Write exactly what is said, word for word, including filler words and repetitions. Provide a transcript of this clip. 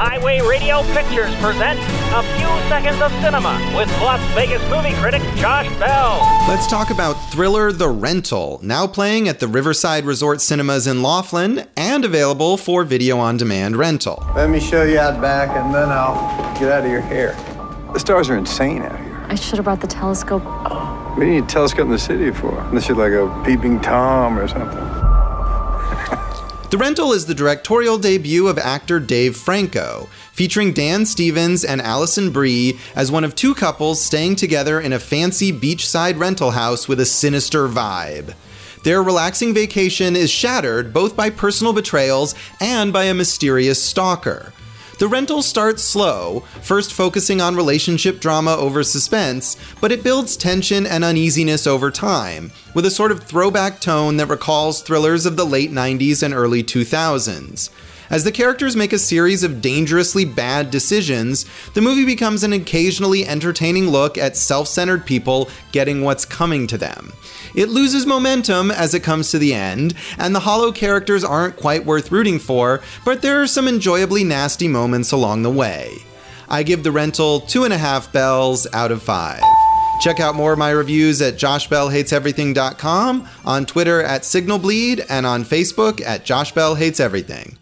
Highway Radio Pictures present A Few Seconds of Cinema with Las Vegas movie critic Josh Bell. Let's talk about Thriller The Rental, now playing at the Riverside Resort Cinemas in Laughlin and available for video-on-demand rental. Let me show you out back and then I'll get out of your hair. The stars are insane out here. I should have brought the telescope. What do you need a telescope in the city for? Unless you're like a peeping Tom or something. The Rental is the directorial debut of actor Dave Franco, featuring Dan Stevens and Alison Brie as one of two couples staying together in a fancy beachside rental house with a sinister vibe. Their relaxing vacation is shattered both by personal betrayals and by a mysterious stalker. The Rental starts slow, first focusing on relationship drama over suspense, but it builds tension and uneasiness over time, with a sort of throwback tone that recalls thrillers of the late nineties and early two thousands. As the characters make a series of dangerously bad decisions, the movie becomes an occasionally entertaining look at self-centered people getting what's coming to them. It loses momentum as it comes to the end, and the hollow characters aren't quite worth rooting for, but there are some enjoyably nasty moments along the way. I give The Rental two and a half bells out of five. Check out more of my reviews at josh bell hates everything dot com, on Twitter at signalbleed, and on Facebook at Josh Bell Hates Everything.